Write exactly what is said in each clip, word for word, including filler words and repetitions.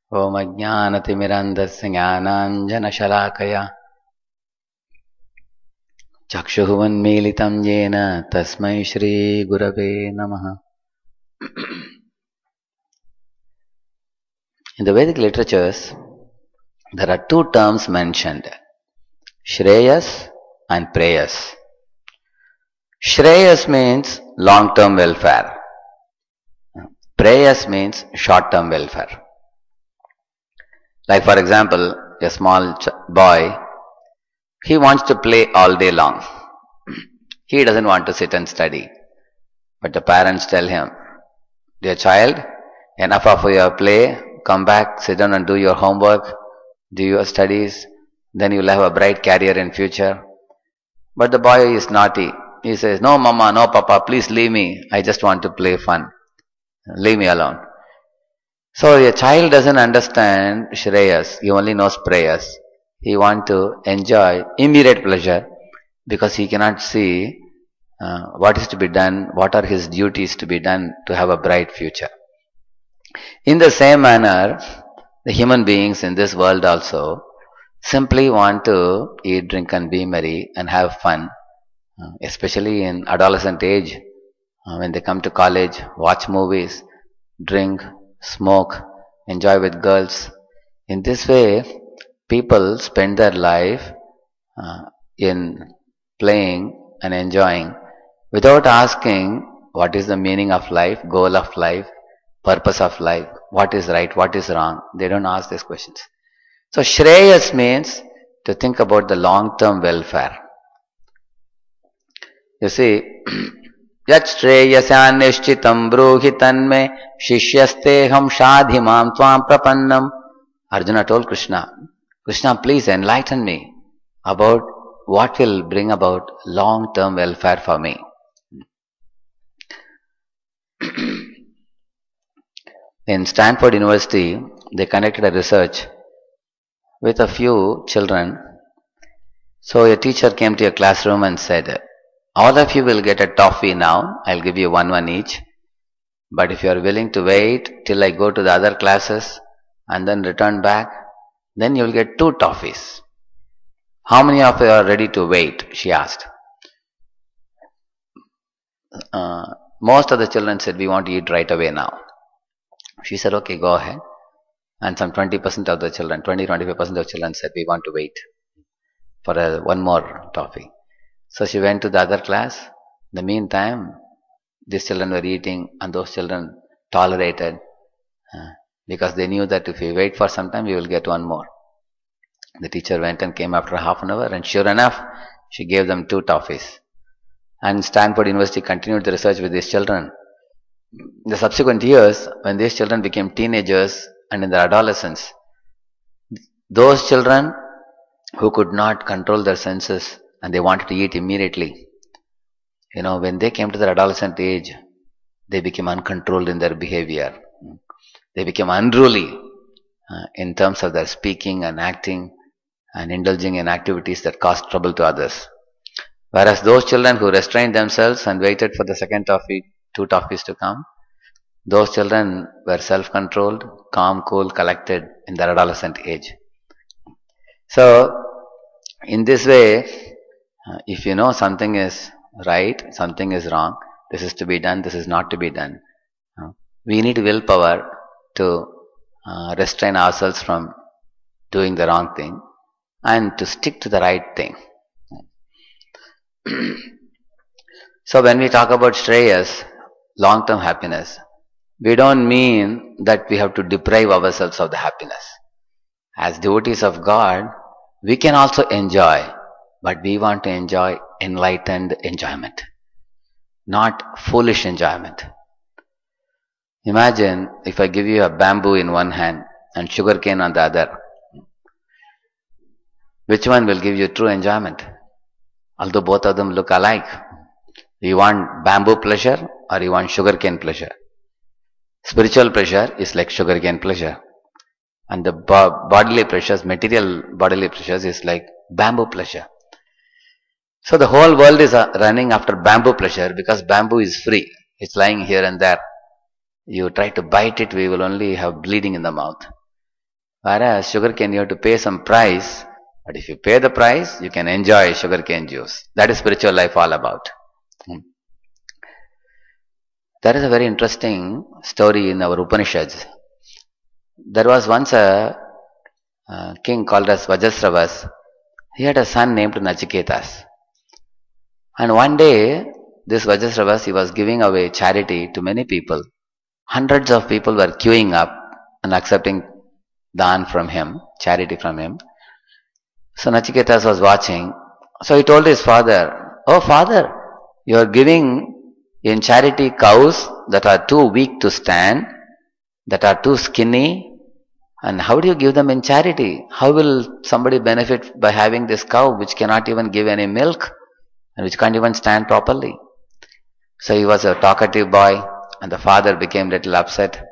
Om Ajnanatimirandasya Jnananjanashalakaya Chakshuhuvanmilitam Yena Tasmai Shri Gurave Namaha. In the Vedic literatures, there are two terms mentioned, Shreyas and Preyas. Shreyas means long-term welfare. Preyas means short-term welfare. Like for example, a small ch- boy, he wants to play all day long. He doesn't want to sit and study. But the parents tell him, dear child, enough of your play, come back, sit down and do your homework, do your studies, then you'll have a bright career in future. But the boy is naughty. He says, no mama, no papa, please leave me. I just want to play fun. Leave me alone. So a child doesn't understand Shreyas, he only knows Preyas. He wants to enjoy immediate pleasure because he cannot see uh, what is to be done, what are his duties to be done to have a bright future. In the same manner, the human beings in this world also simply want to eat, drink and be merry and have fun, uh, especially in adolescent age, uh, when they come to college, watch movies, drink, smoke, enjoy with girls. In this way, people spend their life uh, in playing and enjoying without asking what is the meaning of life, goal of life, purpose of life, what is right, what is wrong. They don't ask these questions. So Shreyas means to think about the long-term welfare. You see, Yat Shreyasya Nishchitam Bruhi Tanme Shishyasteham Shadhimam Tvam Prapannam. Arjuna told Krishna, Krishna, please enlighten me about what will bring about long-term welfare for me. In Stanford University, they conducted a research with a few children. So a teacher came to a classroom and said, all of you will get a toffee now. I'll give you one one each. But if you are willing to wait till I go to the other classes and then return back, then you will get two toffees. How many of you are ready to wait? She asked. Uh, most of the children said, we want to eat right away now. She said, okay, go ahead. And some twenty percent of the children, twenty to twenty-five percent of children said, we want to wait for a, one more toffee. So she went to the other class. In the meantime, these children were eating and those children tolerated uh, because they knew that if we wait for some time, we will get one more. The teacher went and came after half an hour and sure enough, she gave them two toffees. And Stanford University continued the research with these children. In the subsequent years, when these children became teenagers and in their adolescence, those children who could not control their senses and they wanted to eat immediately, you know, when they came to their adolescent age, they became uncontrolled in their behavior. They became unruly uh, in terms of their speaking and acting and indulging in activities that caused trouble to others. Whereas those children who restrained themselves and waited for the second toffee, two toffees to come, those children were self-controlled, calm, cool, collected in their adolescent age. So, in this way, uh, if you know something is right, something is wrong, this is to be done, this is not to be done, uh, we need willpower to uh, restrain ourselves from doing the wrong thing and to stick to the right thing. So when we talk about Shreyas, long-term happiness, we don't mean that we have to deprive ourselves of the happiness. As devotees of God, we can also enjoy, but we want to enjoy enlightened enjoyment, not foolish enjoyment. Imagine if I give you a bamboo in one hand and sugarcane on the other. Which one will give you true enjoyment? Although both of them look alike. You want bamboo pleasure or you want sugarcane pleasure? Spiritual pleasure is like sugarcane pleasure. And the bo- bodily pleasures, material bodily pleasures is like bamboo pleasure. So the whole world is uh, running after bamboo pleasure because bamboo is free. It's lying here and there. You try to bite it, we will only have bleeding in the mouth. Whereas sugarcane, you have to pay some price. But if you pay the price, you can enjoy sugarcane juice. That is spiritual life all about. Hmm. There is a very interesting story in our Upanishads. There was once a, a king called as Vajasravas. He had a son named Nachiketas. And one day, this Vajasravas, he was giving away charity to many people. Hundreds of people were queuing up and accepting dhan from him, charity from him. So Nachiketas was watching. So he told his father, "Oh father, you are giving in charity cows that are too weak to stand, that are too skinny, and how do you give them in charity? How will somebody benefit by having this cow which cannot even give any milk and which can't even stand properly?" So he was a talkative boy, and the father became a little upset.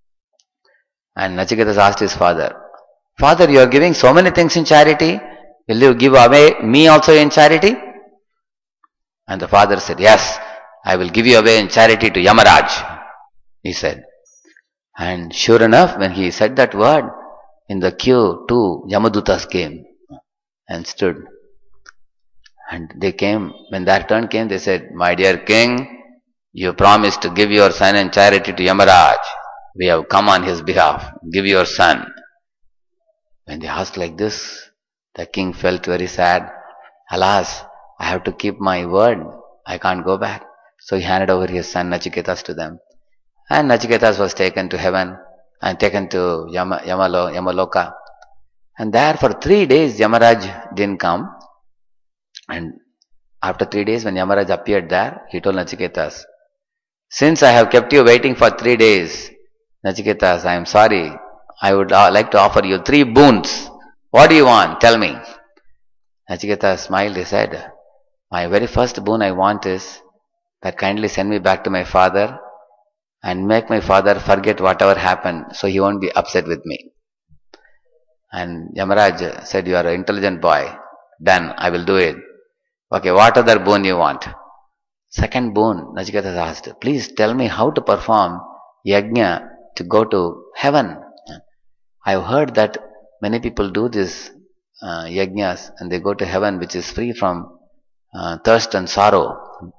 And Nachiketas asked his father, "Father, you are giving so many things in charity. Will you give away me also in charity?" And the father said, "Yes, I will give you away in charity to Yamaraj," he said. And sure enough, when he said that word, in the queue, two Yamadutas came and stood. And they came, when their turn came, they said, "My dear king, you promised to give your son in charity to Yamaraj. We have come on his behalf. Give your son." When they asked like this, the king felt very sad. Alas, I have to keep my word. I can't go back. So he handed over his son Nachiketas to them. And Nachiketas was taken to heaven and taken to Yama, Yamalo, Yamaloka. And there for three days Yamaraj didn't come. And after three days when Yamaraj appeared there, he told Nachiketas, "Since I have kept you waiting for three days, Nachiketas, I am sorry. I would like to offer you three boons. What do you want? Tell me." Nachiketas smiled. He said, "My very first boon I want is that kindly send me back to my father and make my father forget whatever happened so he won't be upset with me." And Yamaraj said, "You are an intelligent boy. Done. I will do it." "Okay, what other boon you want?" Second boon, Nachiketas asked, "Please tell me how to perform yajna to go to heaven. I have heard that many people do this uh, yajnas and they go to heaven which is free from uh, thirst and sorrow."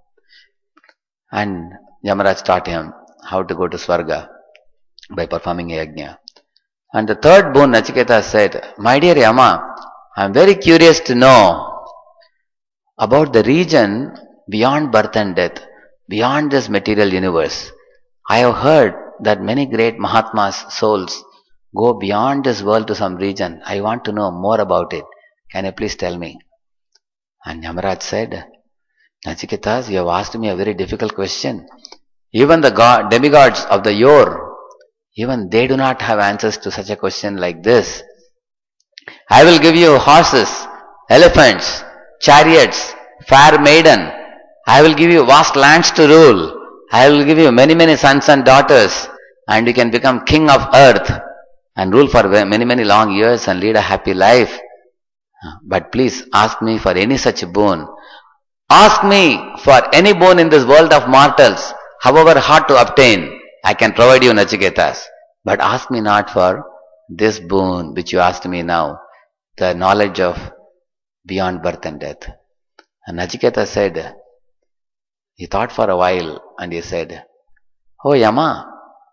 And Yamaraj taught him how to go to Swarga by performing a yajna. And the third boon, Nachiketas said, "My dear Yama, I am very curious to know about the region beyond birth and death, beyond this material universe. I have heard that many great Mahatmas' souls go beyond this world to some region. I want to know more about it. Can you please tell me?" And Yamaraj said, "Nachiketas, you have asked me a very difficult question. Even the god, demigods of the yore, even they do not have answers to such a question like this. I will give you horses, elephants, chariots, fair maiden. I will give you vast lands to rule. I will give you many, many sons and daughters, and you can become king of earth and rule for many, many long years and lead a happy life. But please ask me for any such boon. Ask me for any boon in this world of mortals, however hard to obtain. I can provide you, Nachiketas. But ask me not for this boon which you asked me now, the knowledge of beyond birth and death." And Nachiketas said, he thought for a while and he said, "Oh Yama,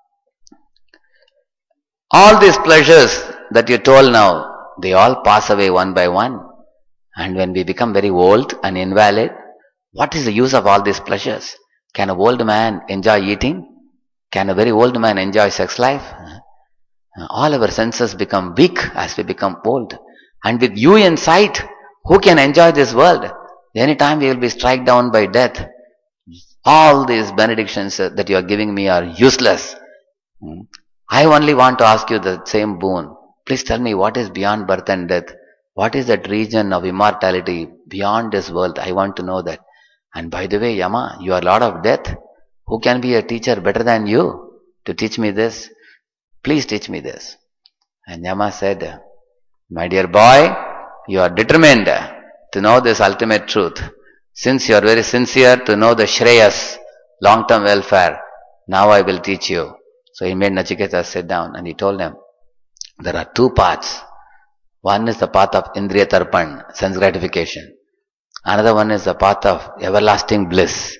all these pleasures that you told now, they all pass away one by one. And when we become very old and invalid, what is the use of all these pleasures? Can an old man enjoy eating? Can a very old man enjoy sex life? All our senses become weak as we become old. And with you in sight, who can enjoy this world? Anytime we will be struck down by death. All these benedictions that you are giving me are useless. I only want to ask you the same boon. Please tell me what is beyond birth and death. What is that region of immortality beyond this world? I want to know that. And by the way, Yama, you are Lord of Death. Who can be a teacher better than you to teach me this? Please teach me this." And Yama said, "My dear boy, you are determined to know this ultimate truth. Since you are very sincere to know the Shreyas, long-term welfare, now I will teach you." So he made Nachiketas sit down and he told him, There are two paths. One is the path of Indriya Tarpan, sense gratification. Another one is the path of everlasting bliss.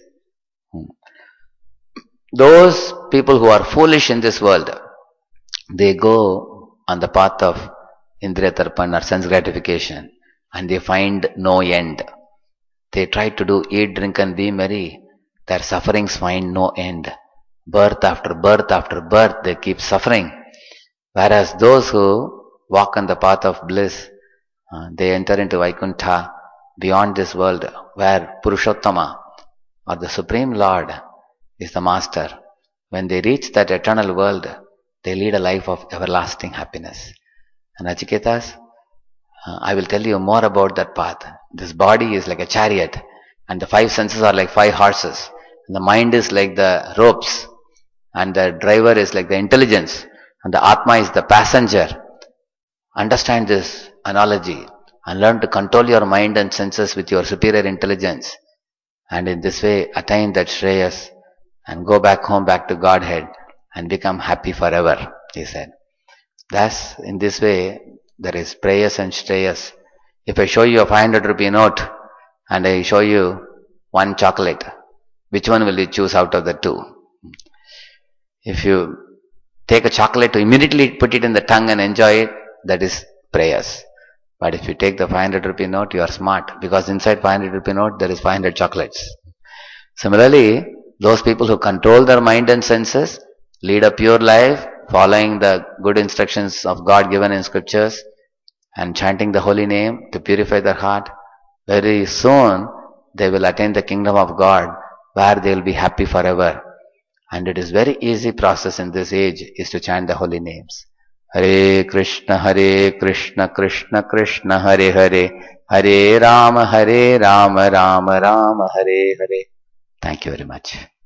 Those people who are foolish in this world, they go on the path of Indriya Tarpan or sense gratification and they find no end. They try to do eat, drink and be merry. Their sufferings find no end. Birth after birth after birth, they keep suffering. Whereas those who walk on the path of bliss, uh, they enter into Vaikuntha, beyond this world, where Purushottama or the Supreme Lord is the Master. When they reach that eternal world, they lead a life of everlasting happiness. And Nachiketas, uh, I will tell you more about that path. This body is like a chariot, and the five senses are like five horses. And the mind is like the ropes, and the driver is like the intelligence, and the Atma is the passenger. Understand this analogy and learn to control your mind and senses with your superior intelligence, and in this way attain that Shreyas and go back home, back to Godhead, and become happy forever, he said. Thus, in this way, there is Preyas and Shreyas. If I show you a five hundred rupee note and I show you one chocolate, which one will you choose out of the two? If you take a chocolate to immediately put it in the tongue and enjoy it, that is Preyas. But if you take the five hundred rupee note, you are smart, because inside five hundred rupee note there is five hundred chocolates. Similarly, those people who control their mind and senses, lead a pure life, following the good instructions of God given in scriptures, and chanting the holy name to purify their heart, very soon they will attain the kingdom of God, where they will be happy forever. And it is very easy process in this age is to chant the holy names. Hare Krishna, Hare Krishna, Krishna Krishna, Hare Hare, Hare Rama, Hare Rama, Rama Rama, Hare Hare. Thank you very much.